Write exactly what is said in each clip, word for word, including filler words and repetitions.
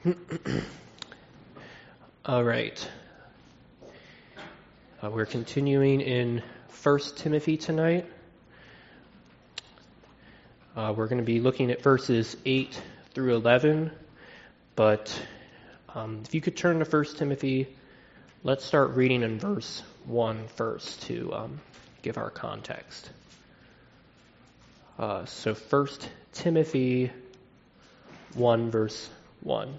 All right. Uh, we're continuing in First Timothy tonight. Uh, we're going to be looking at verses eight through eleven, but um, if you could turn to First Timothy, let's start reading in verse one first to um, give our context. Uh, so First Timothy one, verse one.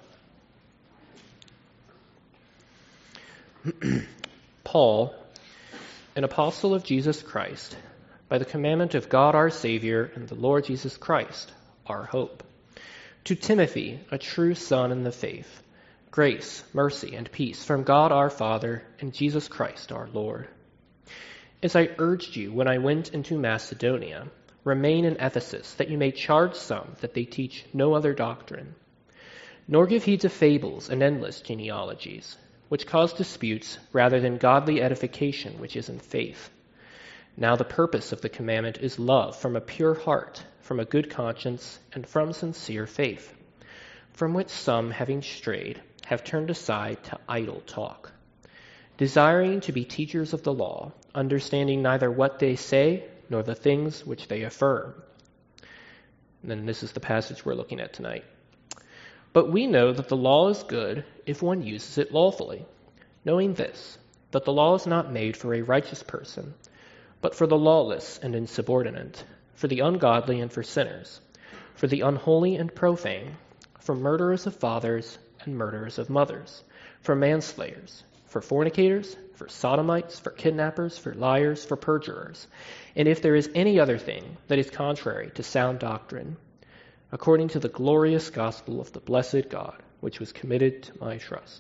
Paul, an apostle of Jesus Christ, by the commandment of God our Savior and the Lord Jesus Christ, our hope. To Timothy, a true son in the faith, grace, mercy, and peace from God our Father and Jesus Christ our Lord. As I urged you when I went into Macedonia, remain in Ephesus, that you may charge some that they teach no other doctrine, nor give heed to fables and endless genealogies, which cause disputes rather than godly edification which is in faith. Now the purpose of the commandment is love from a pure heart, from a good conscience, and from sincere faith, from which some, having strayed, have turned aside to idle talk, desiring to be teachers of the law, understanding neither what they say nor the things which they affirm. And then this is the passage we're looking at tonight. But we know that the law is good if one uses it lawfully, knowing this, that the law is not made for a righteous person, but for the lawless and insubordinate, for the ungodly and for sinners, for the unholy and profane, for murderers of fathers and murderers of mothers, for manslayers, for fornicators, for sodomites, for kidnappers, for liars, for perjurers, and if there is any other thing that is contrary to sound doctrine, according to the glorious gospel of the blessed God, which was committed to my trust.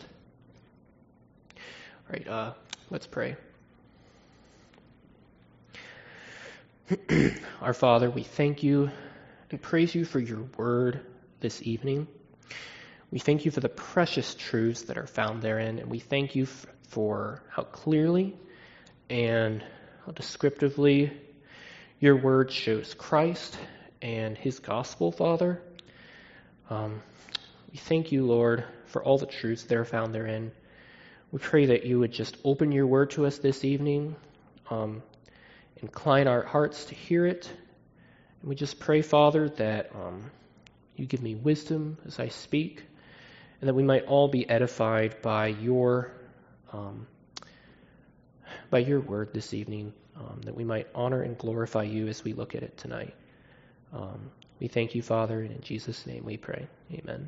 All right, uh, let's pray. Our Father, we thank you and praise you for your word this evening. We thank you for the precious truths that are found therein, and we thank you f- for how clearly and how descriptively your word shows Christ and his gospel, Father. Um, we thank you, Lord, for all the truths that are found therein. We pray that you would just open your word to us this evening, um, incline our hearts to hear it. And we just pray, Father, that um, you give me wisdom as I speak, and that we might all be edified by your um, by your word this evening, um, that we might honor and glorify you as we look at it tonight. Um, we thank you, Father, and in Jesus' name we pray. Amen.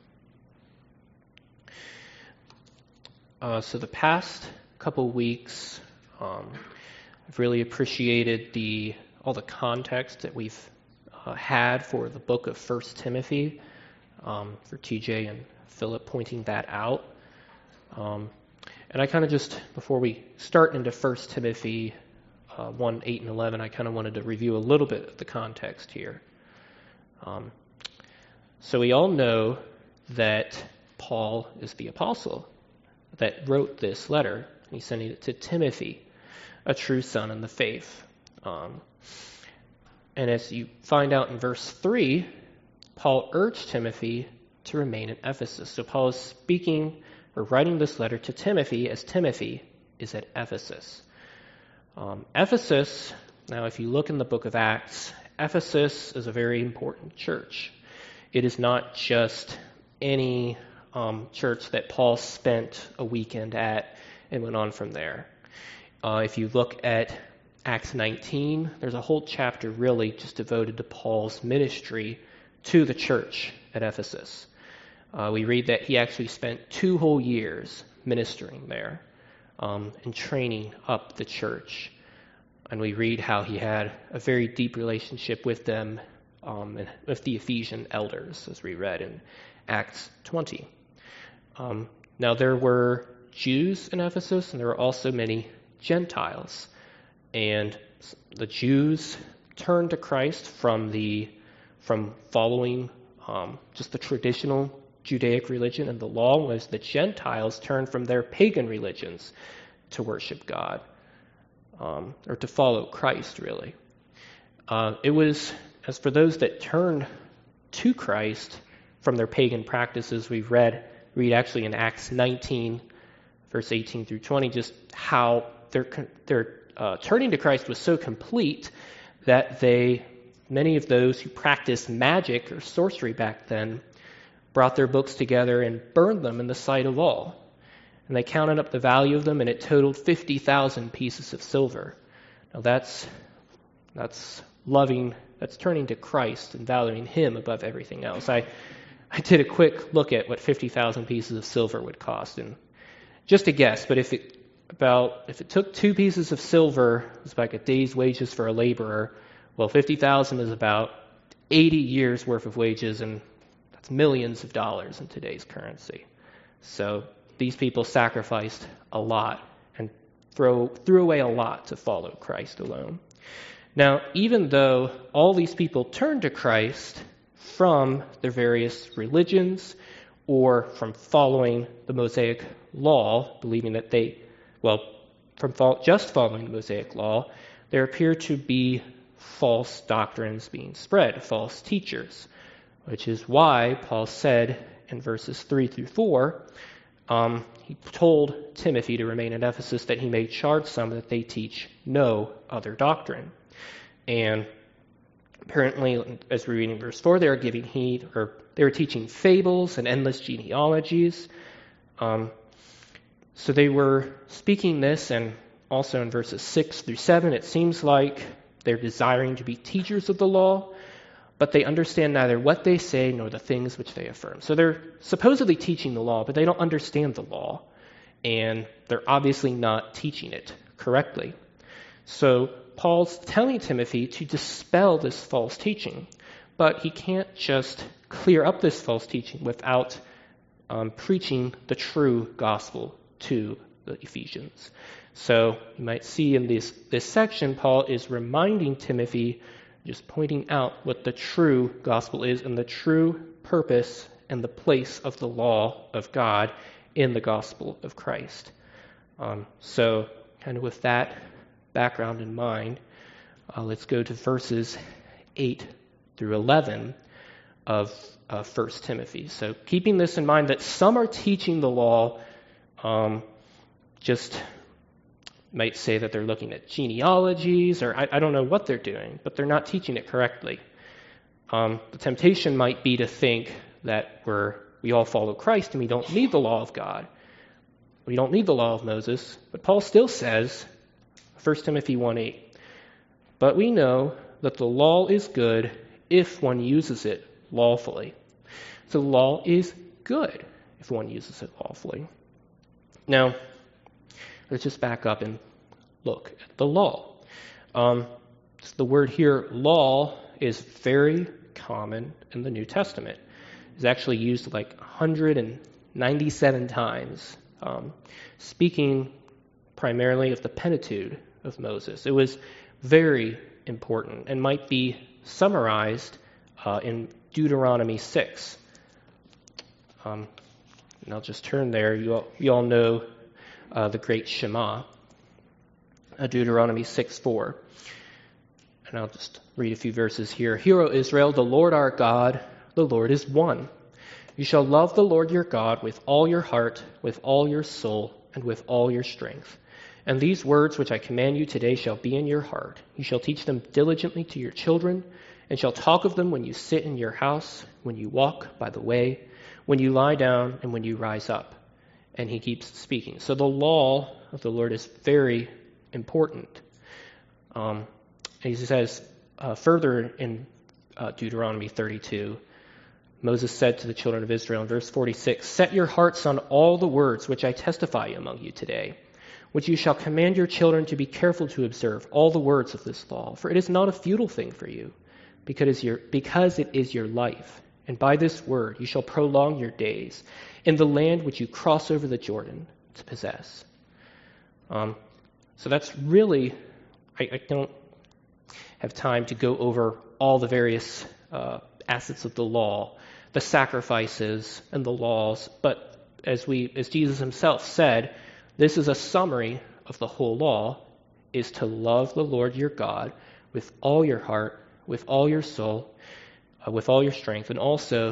Uh, so the past couple weeks, um, I've really appreciated the all the context that we've uh, had for the book of First Timothy, um, for T J and Philip pointing that out. Um, and I kind of just, before we start into First Timothy uh, one, eight, and eleven, I kind of wanted to review a little bit of the context here. Um, so we all know that Paul is the apostle that wrote this letter. He's sending it to Timothy, a true son in the faith. Um, and as you find out in verse three, Paul urged Timothy to remain in Ephesus. So Paul is speaking or writing this letter to Timothy as Timothy is at Ephesus. Um, Ephesus, now if you look in the book of Acts, Ephesus is a very important church. It is not just any um, church that Paul spent a weekend at and went on from there. Uh, if you look at Acts nineteen, there's a whole chapter really just devoted to Paul's ministry to the church at Ephesus. Uh, we read that he actually spent two whole years ministering there um, and training up the church. And we read how he had a very deep relationship with them, um, and with the Ephesian elders, as we read in Acts twenty. Um, now there were Jews in Ephesus, and there were also many Gentiles. And the Jews turned to Christ from the from following um, just the traditional Judaic religion and the law, whereas the Gentiles turned from their pagan religions to worship God, um, or to follow Christ, really. Uh, it was, as for those that turned to Christ, from their pagan practices. We've read, read actually in Acts nineteen, verse eighteen through twenty, just how their, their uh, turning to Christ was so complete that they, many of those who practiced magic or sorcery back then, brought their books together and burned them in the sight of all. And they counted up the value of them, and it totaled fifty thousand pieces of silver. Now that's that's loving, that's turning to Christ and valuing Him above everything else. I, I did a quick look at what fifty thousand pieces of silver would cost, and just a guess, but if it about if it took two pieces of silver, it's like a day's wages for a laborer. Well, fifty thousand is about eighty years worth of wages, and that's millions of dollars in today's currency. So these people sacrificed a lot and throw, threw away a lot to follow Christ alone. Now, even though all these people turned to Christ from their various religions or from following the Mosaic law, believing that they, well, from just following the Mosaic law, there appear to be false doctrines being spread, false teachers, which is why Paul said in verses three through four, um, he told Timothy to remain in Ephesus that he may charge some that they teach no other doctrine. And apparently, as we read in verse four, they are giving heed, or they were teaching fables and endless genealogies. Um, so they were speaking this, and also in verses six through seven, it seems like they're desiring to be teachers of the law, but they understand neither what they say nor the things which they affirm. So they're supposedly teaching the law, but they don't understand the law, and they're obviously not teaching it correctly. So Paul's telling Timothy to dispel this false teaching, but he can't just clear up this false teaching without um, preaching the true gospel to the Ephesians. So you might see in this, this section, Paul is reminding Timothy, just pointing out what the true gospel is and the true purpose and the place of the law of God in the gospel of Christ. Um, so kind of with that background in mind, uh, let's go to verses eight through eleven of uh, First Timothy. So keeping this in mind that some are teaching the law, um, just might say that they're looking at genealogies, or I, I don't know what they're doing, but they're not teaching it correctly. Um, the temptation might be to think that we're, we all follow Christ and we don't need the law of God. We don't need the law of Moses, but Paul still says, First Timothy one eight, but we know that the law is good if one uses it lawfully. So the law is good if one uses it lawfully. Now, let's just back up and look at the law. Um, the word here, law, is very common in the New Testament. It's actually used like one hundred ninety-seven times, um, speaking primarily of the Pentateuch of Moses. It was very important and might be summarized uh, in Deuteronomy six. Um, and I'll just turn there. You all, you all know Uh, the great Shema, uh, Deuteronomy six four. And I'll just read a few verses here. Hear, O Israel, the Lord our God, the Lord is one. You shall love the Lord your God with all your heart, with all your soul, and with all your strength. And these words which I command you today shall be in your heart. You shall teach them diligently to your children, and shall talk of them when you sit in your house, when you walk by the way, when you lie down, and when you rise up. And he keeps speaking. So the law of the Lord is very important. Um, he says uh, further in uh, Deuteronomy thirty-two, Moses said to the children of Israel in verse forty-six, set your hearts on all the words which I testify among you today, which you shall command your children to be careful to observe all the words of this law. For it is not a futile thing for you, because it is your, because it is your life. And by this word you shall prolong your days in the land which you cross over the Jordan to possess. Um, so that's really, I, I don't have time to go over all the various uh, assets of the law, the sacrifices and the laws, but as we, as Jesus himself said, this is a summary of the whole law, is to love the Lord your God with all your heart, with all your soul, uh, with all your strength, and also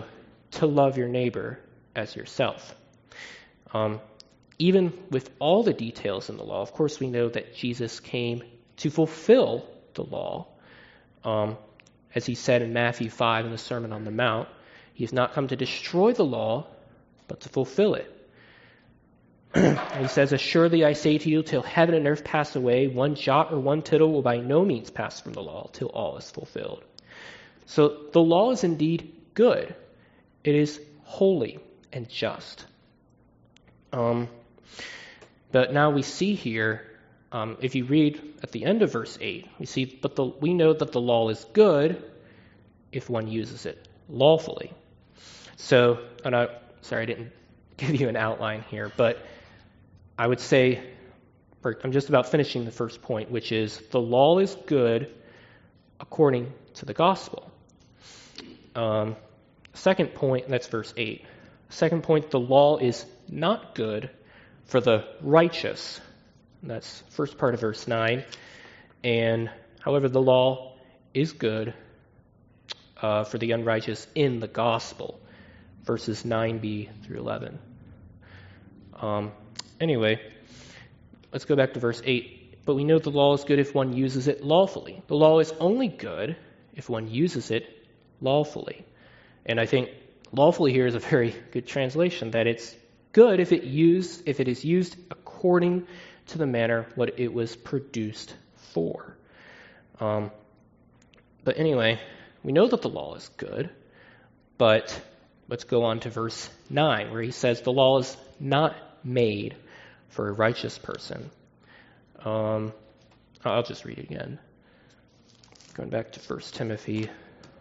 to love your neighbor as yourself. Um, even with all the details in the law, of course, we know that Jesus came to fulfill the law. Um, as he said in Matthew five in the Sermon on the Mount, he has not come to destroy the law, but to fulfill it. He says, "Assuredly I say to you, till heaven and earth pass away, one jot or one tittle will by no means pass from the law till all is fulfilled." So the law is indeed good. It is holy and just. Um, but now we see here, um, if you read at the end of verse eight, we see, but the, we know that the law is good if one uses it lawfully. So, and I, sorry, I didn't give you an outline here, but I would say, I'm just about finishing the first point, which is the law is good according to the gospel. Um, second point, that's verse eight. Second point, the law is not good for the righteous. And that's first part of verse nine. And however, the law is good uh, for the unrighteous in the gospel. Verses nine b through eleven. Um, anyway, let's go back to verse eight. But we know the law is good if one uses it lawfully. The law is only good if one uses it lawfully. And I think lawfully here is a very good translation, that it's good if it used if it is used according to the manner what it was produced for. Um, but anyway, we know that the law is good, but let's go on to verse nine, where he says the law is not made for a righteous person. Um, I'll just read it again. Going back to First Timothy.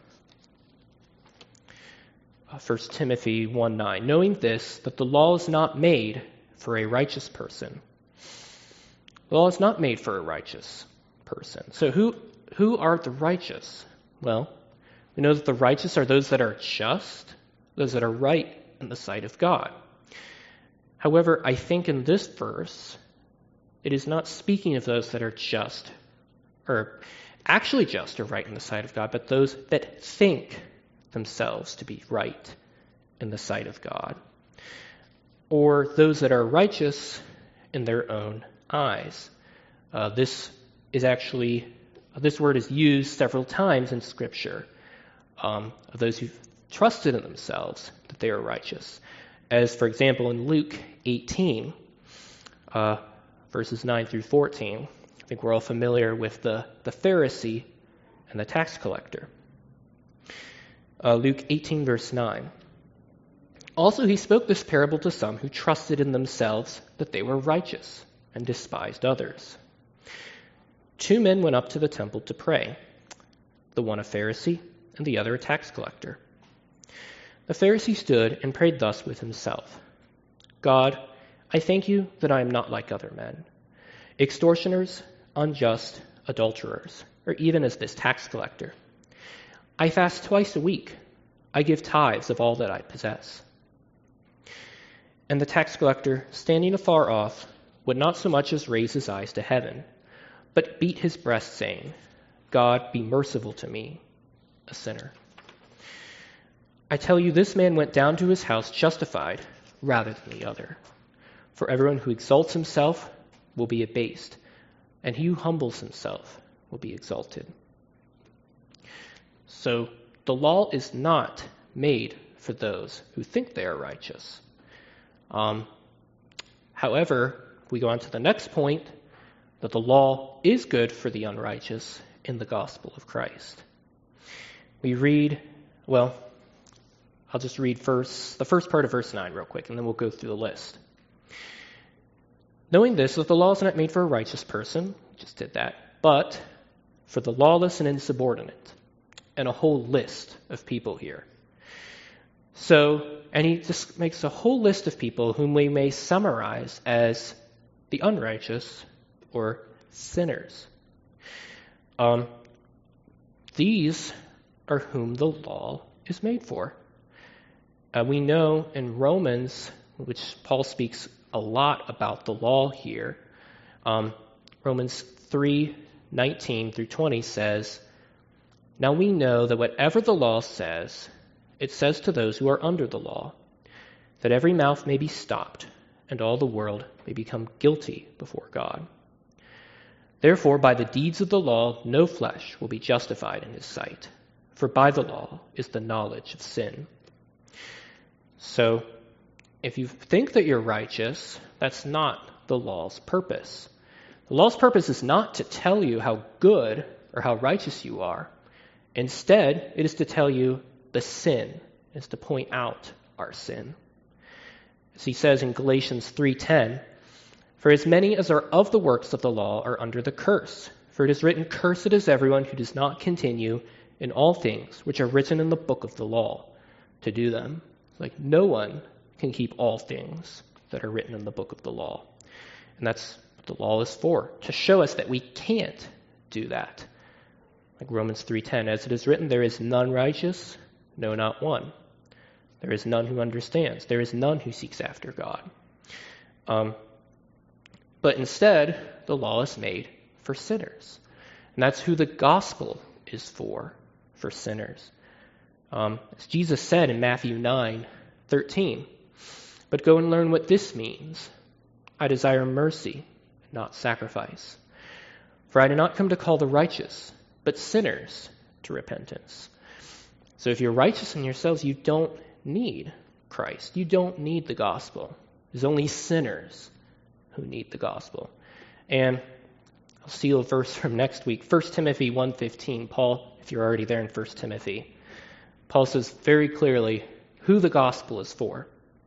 First Timothy one nine. Knowing this, that the law is not made for a righteous person. The law is not made for a righteous person. So who who are the righteous? Well, we know that the righteous are those that are just, those that are right in the sight of God. However, I think in this verse, it is not speaking of those that are just, or actually just or right in the sight of God, but those that think themselves to be right in the sight of God, or those that are righteous in their own eyes. Uh, this is actually, this word is used several times in Scripture um, of those who've trusted in themselves that they are righteous. As, for example, in Luke eighteen, uh, verses nine through fourteen, I think we're all familiar with the, the Pharisee and the tax collector. Uh, Luke eighteen, verse nine. Also he spoke this parable to some who trusted in themselves that they were righteous and despised others. Two men went up to the temple to pray, the one a Pharisee and the other a tax collector. The Pharisee stood and prayed thus with himself: God, I thank you that I am not like other men, extortioners, unjust, adulterers, or even as this tax collector. I fast twice a week. I give tithes of all that I possess. And the tax collector, standing afar off, would not so much as raise his eyes to heaven, but beat his breast, saying, God, be merciful to me, a sinner. I tell you, this man went down to his house justified rather than the other. For everyone who exalts himself will be abased, and he who humbles himself will be exalted. So the law is not made for those who think they are righteous. Um, however, we go on to the next point, that the law is good for the unrighteous in the gospel of Christ. We read, well, I'll just read first, the first part of verse nine real quick, and then we'll go through the list. Knowing this, that the law is not made for a righteous person, just did that, but for the lawless and insubordinate, and a whole list of people here. So, and he just makes a whole list of people whom we may summarize as the unrighteous or sinners. Um, these are whom the law is made for. Uh, we know in Romans, which Paul speaks a lot about the law here, um, Romans three nineteen through twenty says, Now we know that whatever the law says, it says to those who are under the law, that every mouth may be stopped, and all the world may become guilty before God. Therefore, by the deeds of the law, no flesh will be justified in his sight, for by the law is the knowledge of sin. So, if you think that you're righteous, that's not the law's purpose. The law's purpose is not to tell you how good or how righteous you are. Instead, it is to tell you the sin, it is to point out our sin. As he says in Galatians three ten, for as many as are of the works of the law are under the curse. For it is written, cursed is everyone who does not continue in all things which are written in the book of the law to do them. Like no one can keep all things that are written in the book of the law. And that's what the law is for, to show us that we can't do that. Like Romans three ten, as it is written, there is none righteous, no, not one. There is none who understands. There is none who seeks after God. Um, but instead, the law is made for sinners. And that's who the gospel is for, for sinners. Um, as Jesus said in Matthew nine thirteen, but go and learn what this means. I desire mercy, not sacrifice. For I did not come to call the righteous, but sinners to repentance. So if you're righteous in yourselves, you don't need Christ. You don't need the gospel. There's only sinners who need the gospel. And I'll steal a verse from next week. First Timothy one fifteen. Paul, if you're already there in First Timothy, Paul says very clearly who the gospel is for.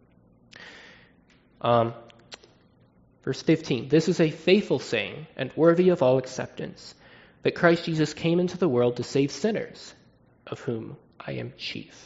Um, verse fifteen, this is a faithful saying and worthy of all acceptance, that Christ Jesus came into the world to save sinners, of whom I am chief.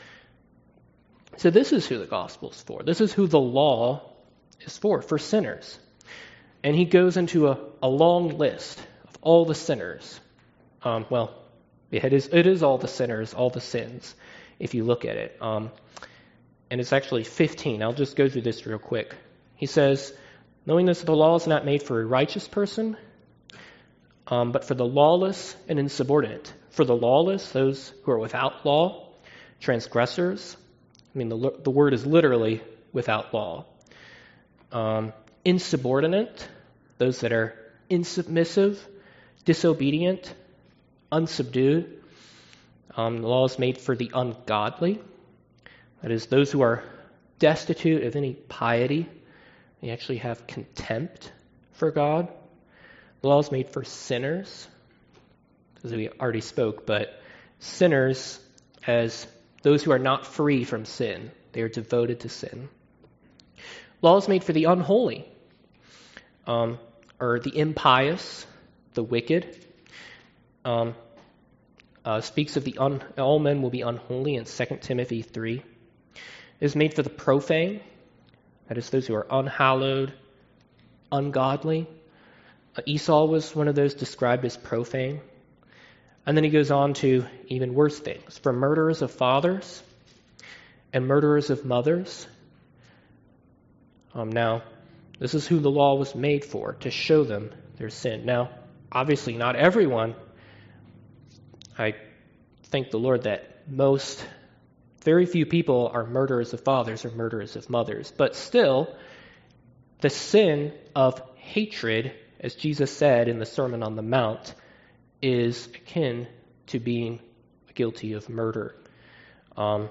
So this is who the gospel is for. This is who the law is for, for sinners. And he goes into a, a long list of all the sinners. Um, well, yeah, it is, it is all the sinners, all the sins, if you look at it. Um, and it's actually fifteen. I'll just go through this real quick. He says, knowing this, the law is not made for a righteous person, um, but for the lawless and insubordinate. For the lawless, those who are without law, transgressors. I mean, the, the word is literally without law. Um, insubordinate, those that are insubmissive, disobedient, unsubdued. Um, the law is made for the ungodly. That is, those who are destitute of any piety. They actually have contempt for God. The law is made for sinners, as we already spoke, but sinners as those who are not free from sin. They are devoted to sin. Law is made for the unholy, um, or the impious, the wicked. Um, uh, speaks of the un- all men will be unholy in Second Timothy three. It is made for the profane, that is, those who are unhallowed, ungodly. Uh, Esau was one of those described as profane. And then he goes on to even worse things, for murderers of fathers and murderers of mothers. Um, now, this is who the law was made for, to show them their sin. Now, obviously not everyone. I thank the Lord that most, very few people are murderers of fathers or murderers of mothers. But still, the sin of hatred, as Jesus said in the Sermon on the Mount, is akin to being guilty of murder. Um,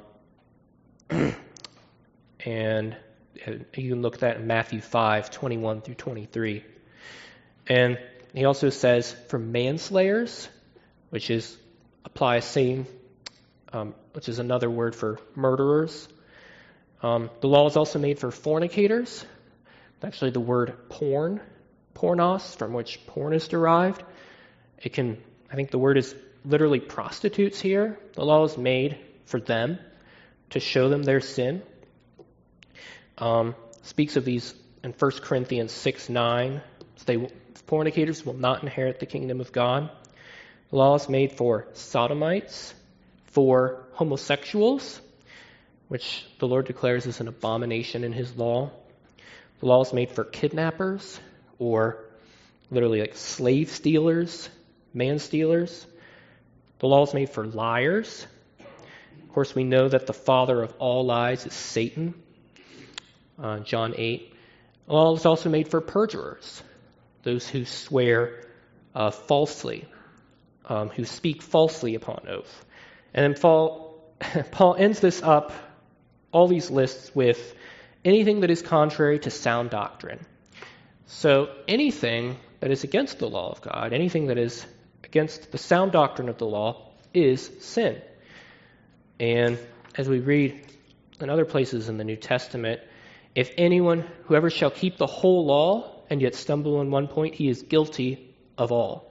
and you can look at that in Matthew five, twenty-one through twenty-three. And he also says for manslayers, which is applies same, um, which is another word for murderers. Um, the law is also made for fornicators. It's actually the word porn, pornos, from which porn is derived. It can, I think the word is literally prostitutes here. The law is made for them to show them their sin. Um, speaks of these in First Corinthians six nine. They, fornicators will not inherit the kingdom of God. The law is made for sodomites, for homosexuals, which the Lord declares is an abomination in his law. The law is made for kidnappers, or literally like slave stealers, man stealers. The law is made for liars. course, we know that the father of all lies is Satan, uh, John eight. Law is also made for perjurers, those who swear uh, falsely, um, who speak falsely upon oath. And then Paul, Paul ends this up, all these lists, with anything that is contrary to sound doctrine. So anything that is against the law of God, anything that is against the sound doctrine of the law, is sin. And as we read in other places in the New Testament, if anyone, whoever shall keep the whole law and yet stumble on one point, he is guilty of all.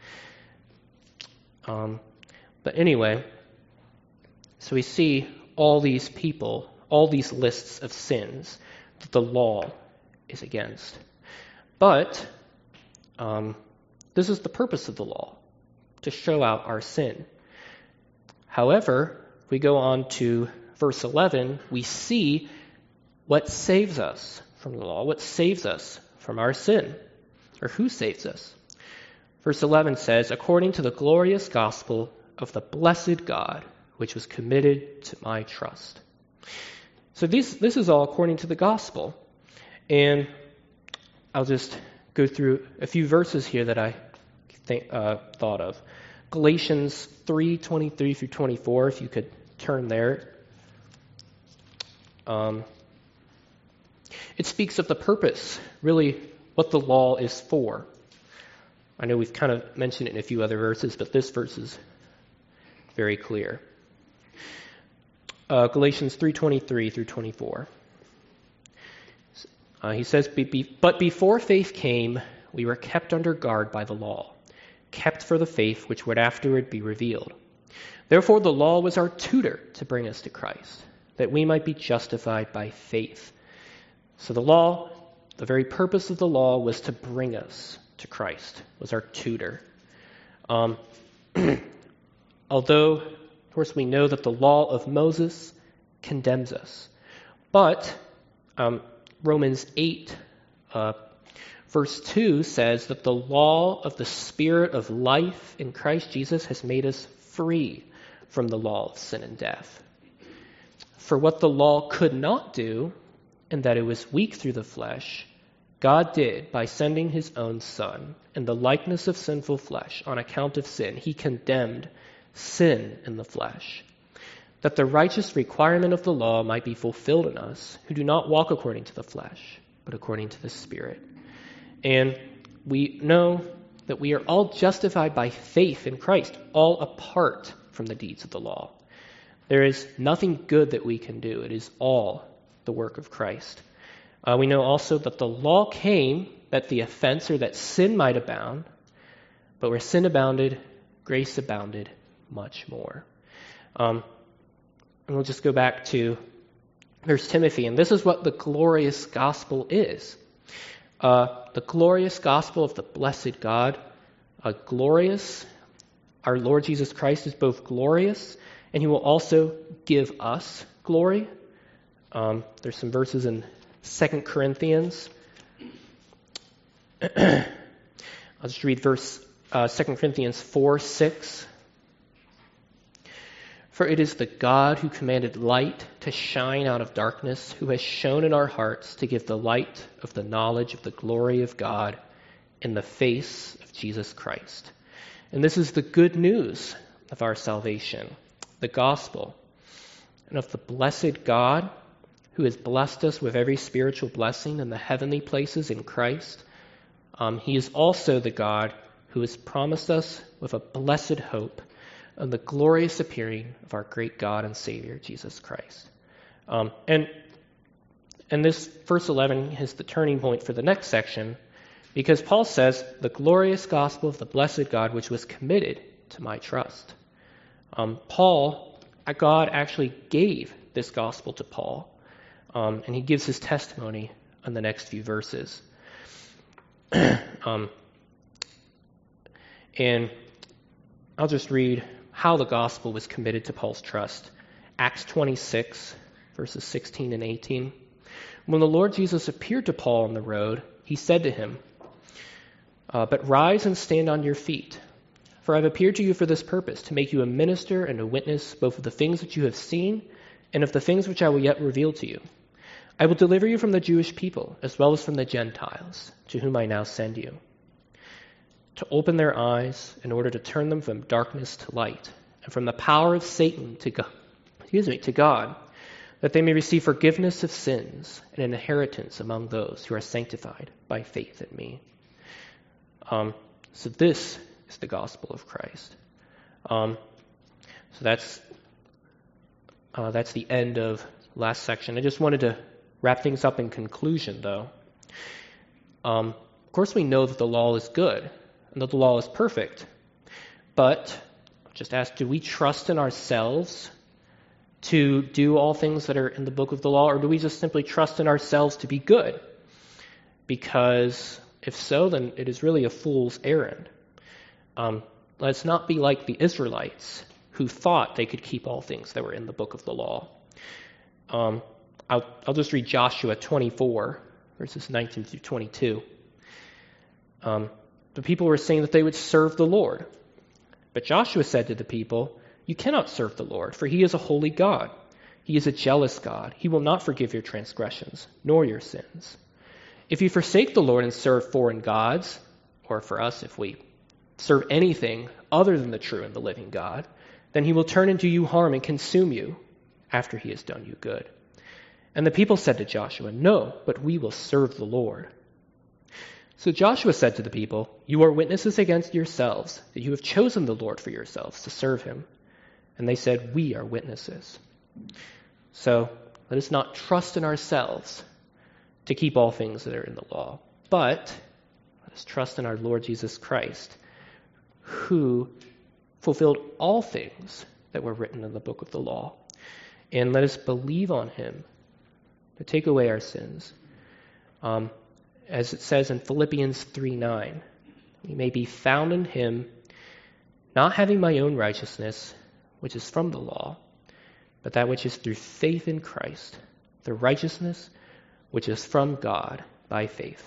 Um, but anyway, so we see all these people, all these lists of sins that the law is against. But um, this is the purpose of the law, to show out our sin. However, if we go on to verse eleven, we see what saves us from the law, what saves us from our sin, or who saves us. Verse eleven says, according to the glorious gospel of the blessed God, which was committed to my trust. So this, this is all according to the gospel. And I'll just go through a few verses here that I think, uh, thought of. Galatians three twenty-three through twenty-four, if you could turn there. Um, it speaks of the purpose, really what the law is for. I know we've kind of mentioned it in a few other verses, but this verse is very clear. Uh, Galatians three twenty-three through twenty-four. Uh, he says, but before faith came, we were kept under guard by the law, kept for the faith which would afterward be revealed. Therefore the law was our tutor to bring us to Christ, that we might be justified by faith. So the law, the very purpose of the law was to bring us to Christ, was our tutor. Um, although, of course, we know that the law of Moses condemns us. But um, Romans eight, uh, verse two says that the law of the Spirit of life in Christ Jesus has made us free from the law of sin and death. For what the law could not do, in that it was weak through the flesh, God did by sending his own Son in the likeness of sinful flesh on account of sin. He condemned sin in the flesh, that the righteous requirement of the law might be fulfilled in us, who do not walk according to the flesh, but according to the Spirit. And we know that we are all justified by faith in Christ, all apart from the deeds of the law. There is nothing good that we can do. It is all the work of Christ. Uh, we know also that the law came that the offense or that sin might abound, but where sin abounded, grace abounded much more. Um, and we'll just go back to First Timothy, and this is what the glorious gospel is. Uh, the glorious gospel of the blessed God, uh, glorious. Our Lord Jesus Christ is both glorious, and he will also give us glory. Um, there's some verses in Second Corinthians. I'll just read verse uh, Second Corinthians four six. For it is the God who commanded light to shine out of darkness, who has shone in our hearts to give the light of the knowledge of the glory of God in the face of Jesus Christ. And this is the good news of our salvation, the gospel, and of the blessed God who has blessed us with every spiritual blessing in the heavenly places in Christ. Um, he is also the God who has promised us with a blessed hope and the glorious appearing of our great God and Savior, Jesus Christ. Um, and and this verse eleven is the turning point for the next section, because Paul says, the glorious gospel of the blessed God, which was committed to my trust. Um, Paul, God actually gave this gospel to Paul, um, and he gives his testimony in the next few verses. um, and I'll just read how the gospel was committed to Paul's trust. Acts twenty-six, verses sixteen and eighteen. When the Lord Jesus appeared to Paul on the road, he said to him, uh, but rise and stand on your feet, For I have appeared to you for this purpose, to make you a minister and a witness both of the things which you have seen and of the things which I will yet reveal to you. I will deliver you from the Jewish people, as well as from the Gentiles, to whom I now send you, to open their eyes in order to turn them from darkness to light, and from the power of Satan to God, excuse me, to God, that they may receive forgiveness of sins and an inheritance among those who are sanctified by faith in me. Um, so this is the gospel of Christ. Um, so that's uh, that's the end of last section. I just wanted to wrap things up in conclusion, though. Um, of course, we know that the law is good and that the law is perfect, but just ask, do we trust in ourselves to do all things that are in the book of the law, or do we just simply trust in ourselves to be good? Because if so, then it is really a fool's errand. Um, let's not be like the Israelites who thought they could keep all things that were in the book of the law. Um, I'll, I'll just read Joshua twenty-four, verses nineteen through twenty-two. Um, the people were saying that they would serve the Lord. But Joshua said to the people, "You cannot serve the Lord, for he is a holy God. He is a jealous God. He will not forgive your transgressions, nor your sins. If you forsake the Lord and serve foreign gods," or for us, if we serve anything other than the true and the living God, "then he will turn and do you harm and consume you after he has done you good." And the people said to Joshua, "No, but we will serve the Lord." So Joshua said to the people, "You are witnesses against yourselves that you have chosen the Lord for yourselves to serve him." And they said, "We are witnesses." So let us not trust in ourselves to keep all things that are in the law, but let us trust in our Lord Jesus Christ, who fulfilled all things that were written in the book of the law. And let us believe on him to take away our sins. Um, as it says in Philippians three nine, we may be found in him, not having my own righteousness, which is from the law, but that which is through faith in Christ, the righteousness which is from God by faith.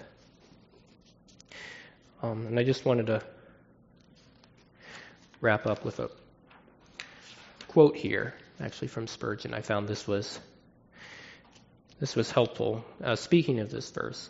Um, and I just wanted to wrap up with a quote here, actually from Spurgeon. I found this was this was helpful. Uh, speaking of this verse,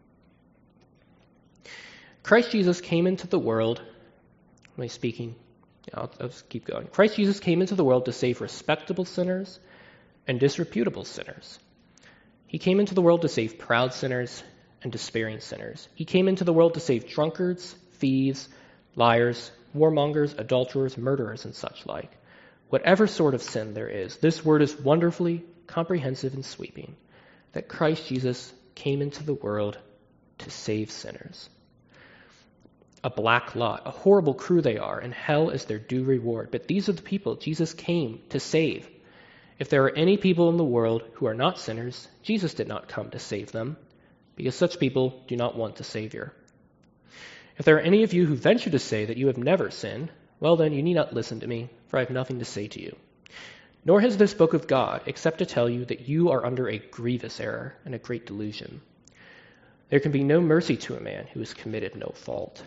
Christ Jesus came into the world. Am I speaking? Yeah, I'll, I'll just keep going. Christ Jesus came into the world to save respectable sinners and disreputable sinners. He came into the world to save proud sinners and despairing sinners. He came into the world to save drunkards, thieves, liars, warmongers, adulterers, murderers, and such like. Whatever sort of sin there is, this word is wonderfully comprehensive and sweeping, that Christ Jesus came into the world to save sinners. A black lot, a horrible crew they are, and hell is their due reward. But these are the people Jesus came to save. If there are any people in the world who are not sinners, Jesus did not come to save them, because such people do not want a Savior. If there are any of you who venture to say that you have never sinned, well then you need not listen to me, for I have nothing to say to you. Nor has this book of God, except to tell you that you are under a grievous error and a great delusion. There can be no mercy to a man who has committed no fault.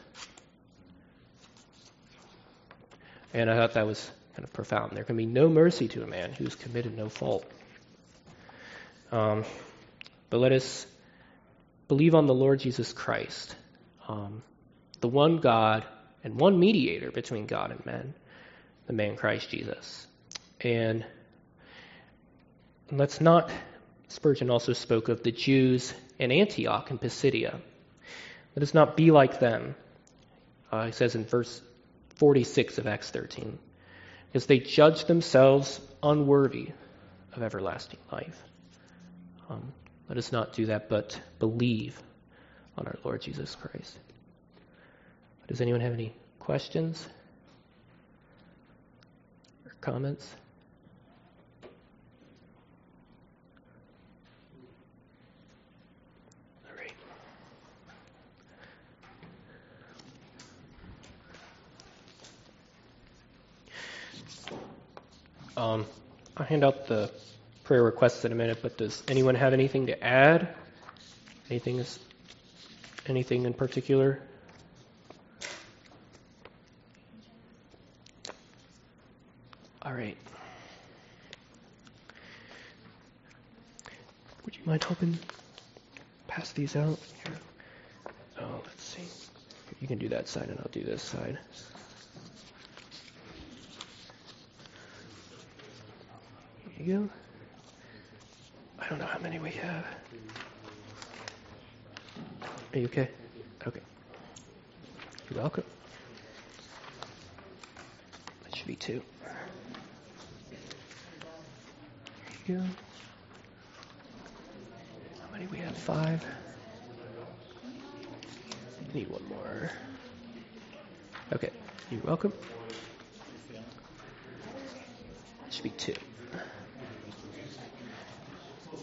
And I thought that was kind of profound. There can be no mercy to a man who has committed no fault. Um, but let us believe on the Lord Jesus Christ, um, the one God and one mediator between God and men, the man Christ Jesus. And let's not, Spurgeon also spoke of the Jews in Antioch and Pisidia. Let us not be like them. Uh, he says in verse forty-six of Acts thirteen, because they judged themselves unworthy of everlasting life. Um, let us not do that, but believe on our Lord Jesus Christ. Does anyone have any questions or comments? All right. Um, I'll hand out the prayer requests in a minute, but does anyone have anything to add? Anything is, anything in particular? right. Would you mind helping pass these out? Here. Oh, let's see. You can do that side and I'll do this side. Here you go. I don't know how many we have. Are you okay? Okay. You're welcome. That should be two. Here you go. How many we have? Five. Need one more. Okay. You're welcome. That should be two.